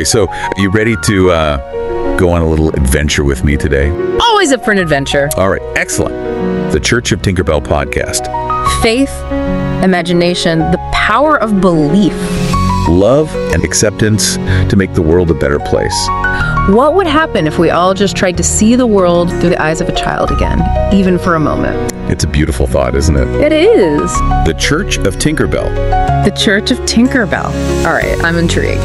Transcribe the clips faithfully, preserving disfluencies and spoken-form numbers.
Okay, so you ready to uh, go on a little adventure with me today? Always up for an adventure. All right, excellent. The Church of Tinkerbell podcast. Faith, imagination, the power of belief. Love and acceptance to make the world a better place. What would happen if we all just tried to see the world through the eyes of a child again, even for a moment? It's a beautiful thought, isn't it? It is. The Church of Tinkerbell. The Church of Tinkerbell. All right, I'm intrigued.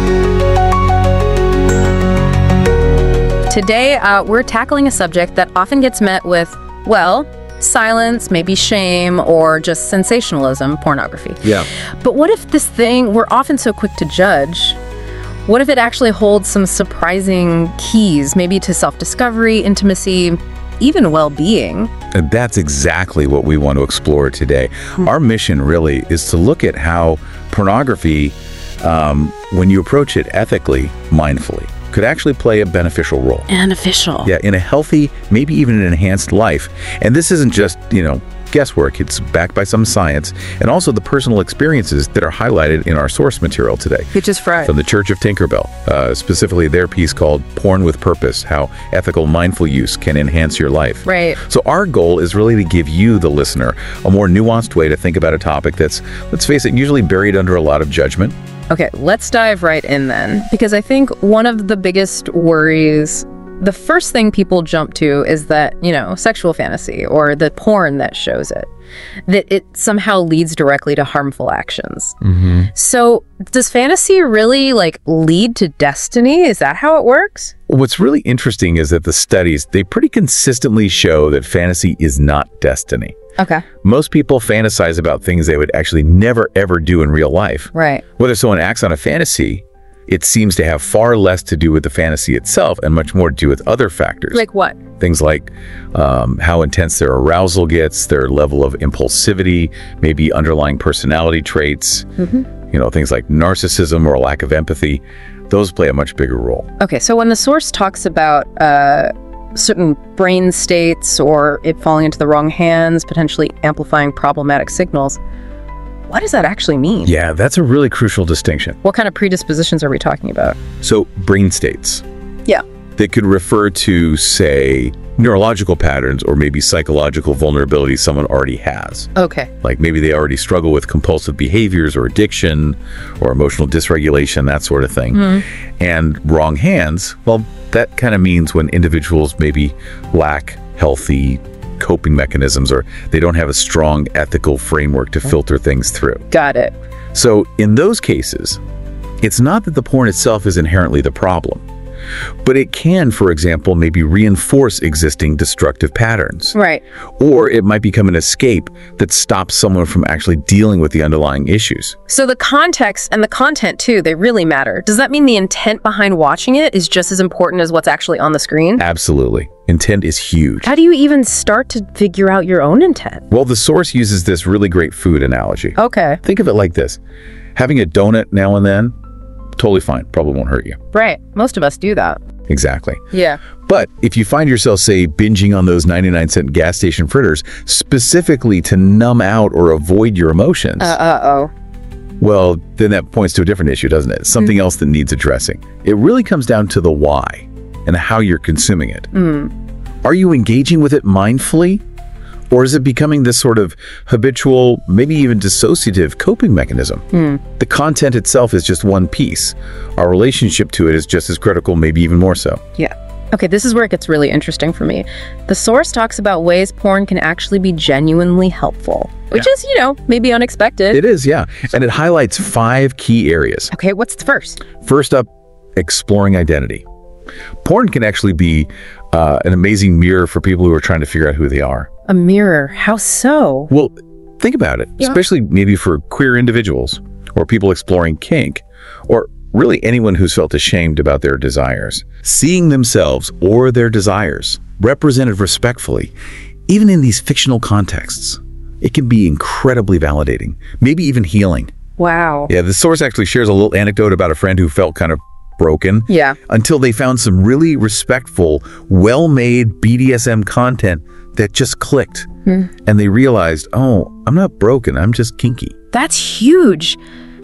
Today, uh, we're tackling a subject that often gets met with, well, silence, maybe shame, or just sensationalism, pornography. Yeah. But what if this thing we're often so quick to judge, what if it actually holds some surprising keys, maybe to self-discovery, intimacy, even well-being? And that's exactly what we want to explore today. Hmm. Our mission really is to look at how pornography, um, when you approach it ethically, mindfully, could actually play a beneficial role. Beneficial. Yeah, in a healthy, maybe even an enhanced life. And this isn't just, you know, guesswork. It's backed by some science and also the personal experiences that are highlighted in our source material today. Which is right. From the Church of Tinkerbell, uh, specifically their piece called Porn with Purpose, How Ethical Mindful Use Can Enhance Your Life. Right. So our goal is really to give you, the listener, a more nuanced way to think about a topic that's, let's face it, usually buried under a lot of judgment. Okay, let's dive right in then, because I think one of the biggest worries, the first thing people jump to is that, you know, sexual fantasy or the porn that shows it, that it somehow leads directly to harmful actions. Mm-hmm. So does fantasy really like lead to destiny? Is that how it works? What's really interesting is that the studies, they pretty consistently show that fantasy is not destiny. Okay. Most people fantasize about things they would actually never, ever do in real life. Right. Whether someone acts on a fantasy, it seems to have far less to do with the fantasy itself and much more to do with other factors. Like what? Things like um, how intense their arousal gets, their level of impulsivity, maybe underlying personality traits, Mm-hmm. you know, things like narcissism or a lack of empathy. Those play a much bigger role. Okay, so when the source talks about uh, certain brain states or it falling into the wrong hands, potentially amplifying problematic signals, what does that actually mean? Yeah, that's a really crucial distinction. What kind of predispositions are we talking about? So brain states. Yeah. That could refer to, say, neurological patterns or maybe psychological vulnerability someone already has. Okay. Like maybe they already struggle with compulsive behaviors or addiction or emotional dysregulation, that sort of thing. Mm-hmm. And wrong hands, well, that kind of means when individuals maybe lack healthy coping mechanisms or they don't have a strong ethical framework to filter things through. Got it. So in those cases, it's not that the porn itself is inherently the problem, but it can, for example, maybe reinforce existing destructive patterns. Right. Or it might become an escape that stops someone from actually dealing with the underlying issues. So the context and the content too, they really matter. Does that mean the intent behind watching it is just as important as what's actually on the screen? Absolutely. Intent is huge. How do you even start to figure out your own intent? Well, the source uses this really great food analogy. Okay. Think of it like this. Having a donut now and then, totally fine. Probably won't hurt you. Right. Most of us do that. Exactly. Yeah. But if you find yourself, say, binging on those ninety-nine cent gas station fritters specifically to numb out or avoid your emotions, Uh, uh-oh. well, then that points to a different issue, doesn't it? Something mm. else that needs addressing. It really comes down to the why and how you're consuming it. Mm. Are you engaging with it mindfully? Or is it becoming this sort of habitual, maybe even dissociative coping mechanism? Mm. The content itself is just one piece. Our relationship to it is just as critical, maybe even more so. Yeah. Okay, this is where it gets really interesting for me. The source talks about ways porn can actually be genuinely helpful, which Yeah. is, you know, maybe unexpected. It is, yeah. And it highlights five key areas. Okay, what's the first? First up, exploring identity. Porn can actually be uh, an amazing mirror for people who are trying to figure out who they are. A mirror. How so? Well, think about it, Yeah. especially maybe for queer individuals or people exploring kink or really anyone who's felt ashamed about their desires. Seeing themselves or their desires represented respectfully, even in these fictional contexts, it can be incredibly validating, maybe even healing. Wow. Yeah, the source actually shares a little anecdote about a friend who felt kind of broken. Yeah. Until they found some really respectful, well-made B D S M content that just clicked. Hmm. And they realized, oh, I'm not broken, I'm just kinky. That's huge.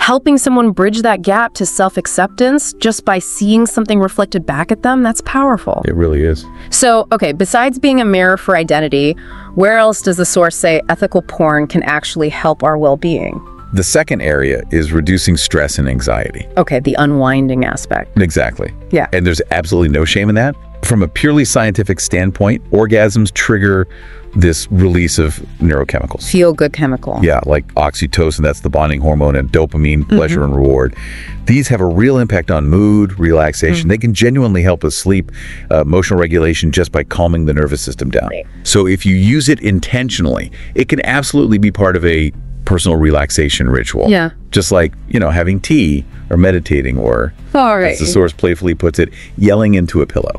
helping someone bridge that gap to self-acceptance just by seeing something reflected back at them, that's powerful. It really is. So, okay, besides being a mirror for identity, where else does the source say ethical porn can actually help our well-being? The second area is reducing stress and anxiety. Okay, the unwinding aspect. Exactly. Yeah. And there's absolutely no shame in that. From a purely scientific standpoint, orgasms trigger this release of neurochemicals. Feel-good chemical. Yeah, like oxytocin, that's the bonding hormone, and dopamine, pleasure and reward. These have a real impact on mood, relaxation. Mm-hmm. They can genuinely help us sleep, uh, emotional regulation, just by calming the nervous system down. Right. So if you use it intentionally, it can absolutely be part of a personal relaxation ritual. Yeah. Just like, you know, having tea or meditating or, All right. as the source playfully puts it, yelling into a pillow.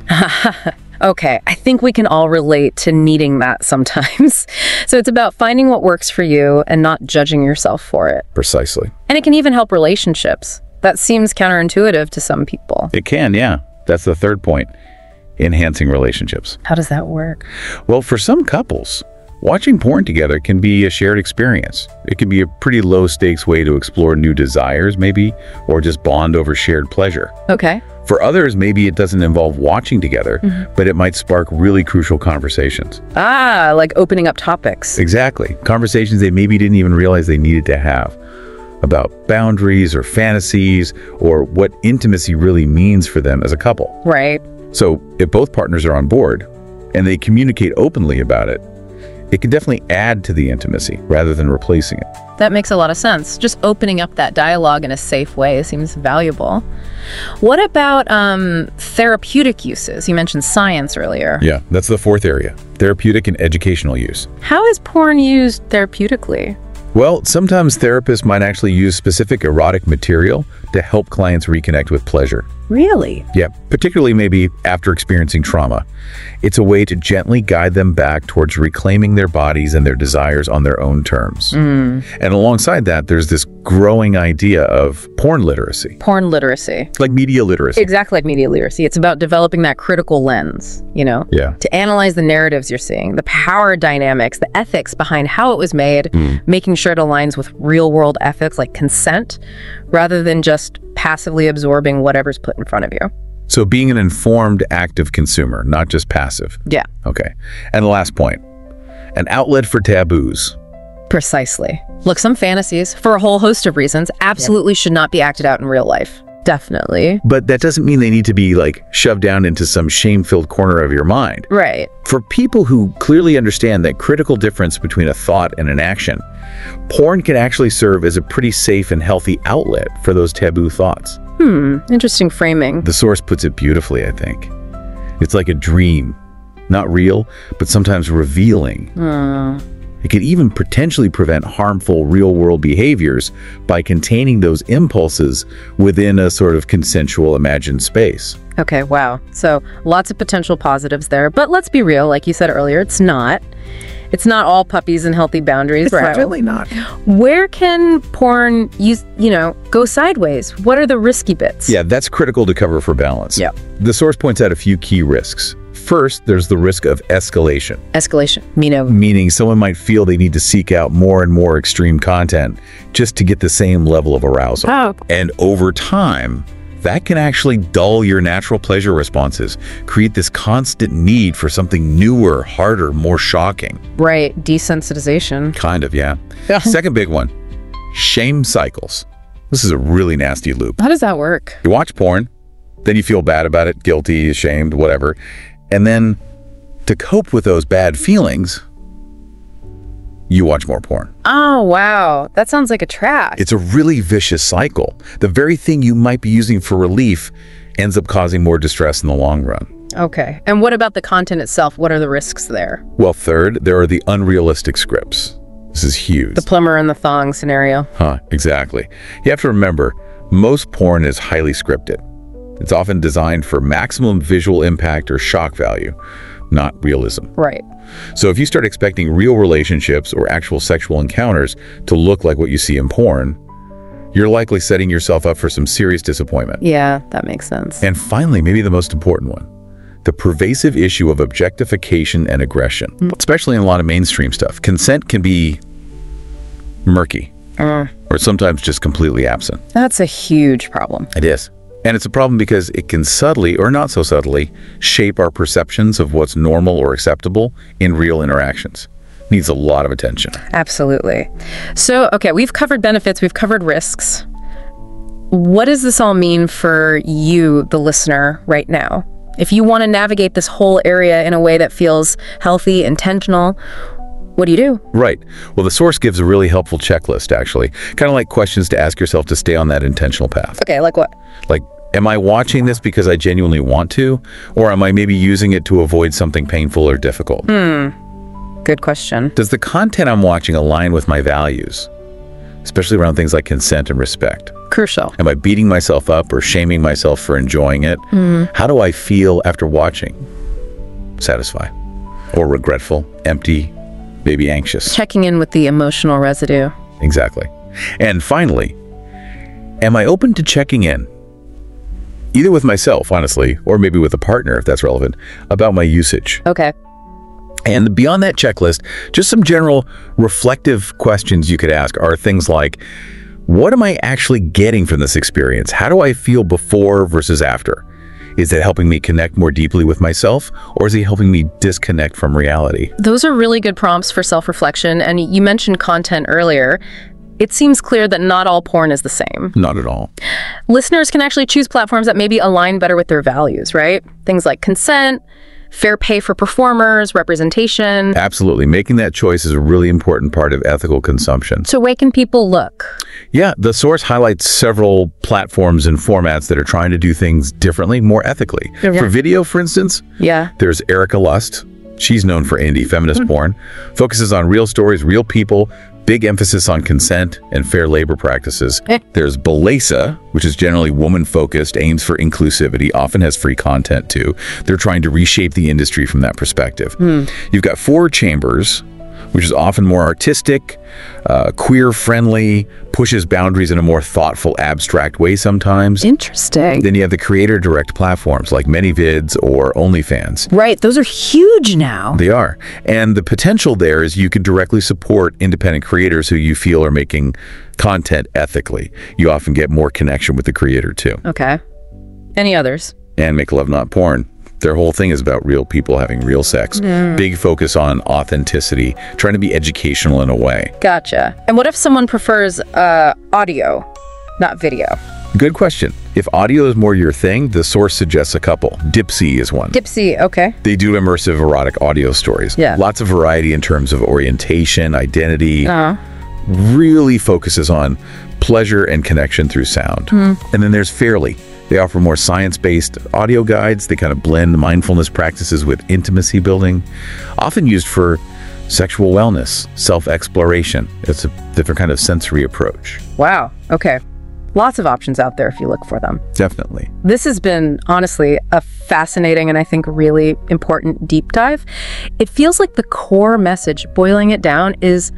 Okay, I think we can all relate to needing that sometimes. So it's about finding what works for you and not judging yourself for it. Precisely. And it can even help relationships. That seems counterintuitive to some people. It can, yeah. That's the third point. Enhancing relationships. How does that work? Well, for some couples, watching porn together can be a shared experience. It can be a pretty low-stakes way to explore new desires, maybe, or just bond over shared pleasure. Okay. For others, maybe it doesn't involve watching together, Mm-hmm. but it might spark really crucial conversations. Ah, like opening up topics. Exactly. Conversations they maybe didn't even realize they needed to have about boundaries or fantasies or what intimacy really means for them as a couple. Right. So if both partners are on board and they communicate openly about it, it can definitely add to the intimacy rather than replacing it. That makes a lot of sense. Just opening up that dialogue in a safe way seems valuable. What about um, therapeutic uses? You mentioned science earlier. Yeah, that's the fourth area, therapeutic and educational use. How is porn used therapeutically? Well, sometimes therapists might actually use specific erotic material to help clients reconnect with pleasure. Really? Yeah, particularly maybe after experiencing trauma. It's a way to gently guide them back towards reclaiming their bodies and their desires on their own terms. Mm. And alongside that, there's this growing idea of porn literacy, Porn literacy. like media literacy. Exactly like media literacy. It's about developing that critical lens, you know, Yeah. to analyze the narratives you're seeing, the power dynamics, the ethics behind how it was made, Mm. making sure it aligns with real world ethics like consent, rather than just passively absorbing whatever's put in front of you. So being an informed, active consumer, not just passive. Yeah, Okay. And the last point, an outlet for taboos. precisely. Look, some fantasies, for a whole host of reasons, absolutely should not be acted out in real life. Definitely. But that doesn't mean they need to be like shoved down into some shame-filled corner of your mind. Right. For people who clearly understand that critical difference between a thought and an action, porn can actually serve as a pretty safe and healthy outlet for those taboo thoughts. Hmm, interesting framing. The source puts it beautifully, I think. It's like a dream. Not real, but sometimes revealing. Hmm. It can even potentially prevent harmful real-world behaviors by containing those impulses within a sort of consensual imagined space. Okay, wow. So lots of potential positives there, but let's be real, like you said earlier, it's not. It's not all puppies and healthy boundaries. Definitely not. Where can porn use, you know, go sideways? What are the risky bits? Yeah, that's critical to cover for balance. Yeah. The source points out a few key risks. First, there's the risk of escalation, Escalation. You know, meaning someone might feel they need to seek out more and more extreme content just to get the same level of arousal. Oh. And over time, that can actually dull your natural pleasure responses, create this constant need for something newer, harder, more shocking. right, desensitization. Kind of, yeah. Yeah. Second big one, shame cycles. This is a really nasty loop. How does that work? You watch porn, then you feel bad about it, guilty, ashamed, whatever. And then to cope with those bad feelings, you watch more porn. Oh, wow. That sounds like a trap. It's a really vicious cycle. The very thing you might be using for relief ends up causing more distress in the long run. Okay. And what about the content itself? What are the risks there? Well, third, there are the unrealistic scripts. This is huge. The plumber and the thong scenario. Huh, exactly. You have to remember, most porn is highly scripted. It's often designed for maximum visual impact or shock value, not realism. Right. So if you start expecting real relationships or actual sexual encounters to look like what you see in porn, you're likely setting yourself up for some serious disappointment. Yeah, that makes sense. And finally, maybe the most important one, the pervasive issue of objectification and aggression, especially in a lot of mainstream stuff. Consent can be murky. Mm. or sometimes just completely absent. That's a huge problem. It is. And it's a problem because it can subtly, or not so subtly, shape our perceptions of what's normal or acceptable in real interactions. Needs a lot of attention. Absolutely. So, okay, we've covered benefits, we've covered risks. What does this all mean for you, the listener, right now? If you want to navigate this whole area in a way that feels healthy, intentional, what do you do? Right. Well, the source gives a really helpful checklist, actually. Kind of like questions to ask yourself to stay on that intentional path. Okay, like what? Like, am I watching this because I genuinely want to? Or am I maybe using it to avoid something painful or difficult? Hmm. Good question. Does the content I'm watching align with my values? Especially around things like consent and respect. Crucial. Am I beating myself up or shaming myself for enjoying it? Mm. How do I feel after watching? Satisfied or regretful, empty, maybe anxious? Checking in with the emotional residue. Exactly. And finally, am I open to checking in, either with myself, honestly, or maybe with a partner, if that's relevant, about my usage? Okay. And beyond that checklist, just some general reflective questions you could ask are things like, what am I actually getting from this experience? How do I feel before versus after? Is it helping me connect more deeply with myself, or is it helping me disconnect from reality? Those are really good prompts for self-reflection. And you mentioned content earlier. It seems clear that not all porn is the same. Not at all. Listeners can actually choose platforms that maybe align better with their values, right? Things like consent, fair pay for performers, representation. Absolutely. Making that choice is a really important part of ethical consumption. So where can people look? Yeah, the source highlights several platforms and formats that are trying to do things differently, more ethically. Yeah. For video, for instance, Yeah. there's Erica Lust. She's known for indie feminist Mm-hmm. porn, focuses on real stories, real people, big emphasis on consent and fair labor practices. Eh. There's Belesa, which is generally woman-focused, aims for inclusivity, often has free content too. They're trying to reshape the industry from that perspective. Hmm. You've got Four Chambers, which is often more artistic, uh, queer-friendly, pushes boundaries in a more thoughtful, abstract way sometimes. Interesting. Then you have the creator-direct platforms like ManyVids or OnlyFans. Right. Those are huge now. They are. And the potential there is you could directly support independent creators who you feel are making content ethically. You often get more connection with the creator too. Okay. Any others? And Make Love Not Porn. Their whole thing is about real people having real sex. Mm. Big focus on authenticity, trying to be educational in a way. Gotcha. And what if someone prefers uh, audio, not video? Good question. If audio is more your thing, the source suggests a couple. Dipsy is one. Dipsy, okay. They do immersive erotic audio stories. Yeah. Lots of variety in terms of orientation, identity. Uh, Really focuses on pleasure and connection through sound. Mm. And then there's Fairly. They offer more science-based audio guides. They kind of blend mindfulness practices with intimacy building, often used for sexual wellness, self-exploration. It's a different kind of sensory approach. wow. Okay. Lots of options out there if you look for them. Definitely. This has been, honestly, a fascinating and I think really important deep dive. It feels like the core message, boiling it down, is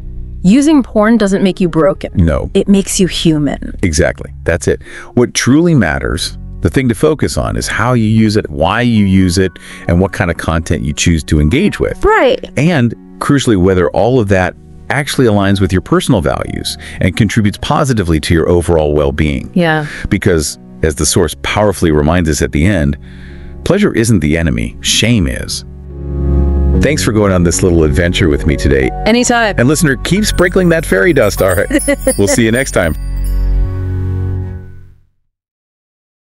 using porn doesn't make you broken. No. It makes you human. Exactly. That's it. What truly matters, the thing to focus on, is how you use it, why you use it, and what kind of content you choose to engage with. Right. And crucially, whether all of that actually aligns with your personal values and contributes positively to your overall well-being. Yeah. Because, as the source powerfully reminds us at the end, pleasure isn't the enemy, shame is. Thanks for going on this little adventure with me today. Anytime. And listener, keep sprinkling that fairy dust, all right? We'll see you next time.